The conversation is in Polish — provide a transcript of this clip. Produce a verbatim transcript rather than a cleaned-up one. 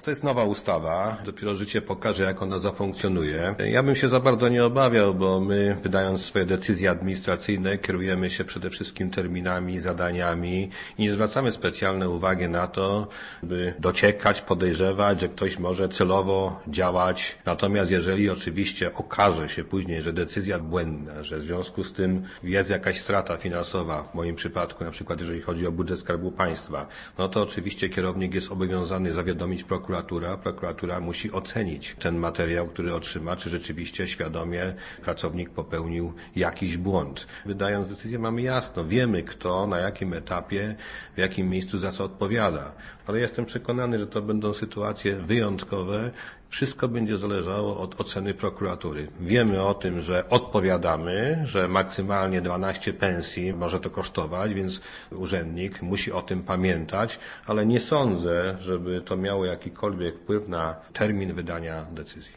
To jest nowa ustawa, dopiero życie pokaże, jak ona zafunkcjonuje. Ja bym się za bardzo nie obawiał, bo my, wydając swoje decyzje administracyjne, kierujemy się przede wszystkim terminami, zadaniami i nie zwracamy specjalnej uwagi na to, by dociekać, podejrzewać, że ktoś może celowo działać. Natomiast jeżeli oczywiście okaże się później, że decyzja błędna, że w związku z tym jest jakaś strata finansowa, w moim przypadku na przykład jeżeli chodzi o budżet Skarbu Państwa, no to oczywiście kierownik jest obowiązany zawiadomić prokuratura. Prokuratura musi ocenić ten materiał, który otrzyma, czy rzeczywiście świadomie pracownik popełnił jakiś błąd. Wydając decyzję mamy jasno, wiemy kto, na jakim etapie, w jakim miejscu za co odpowiada. Ale jestem przekonany, że to będą sytuacje wyjątkowe. Wszystko będzie zależało od oceny prokuratury. Wiemy o tym, że odpowiadamy, że maksymalnie dwanaście pensji może to kosztować, więc urzędnik musi o tym pamiętać, ale nie sądzę, żeby to miało jakikolwiek wpływ na termin wydania decyzji.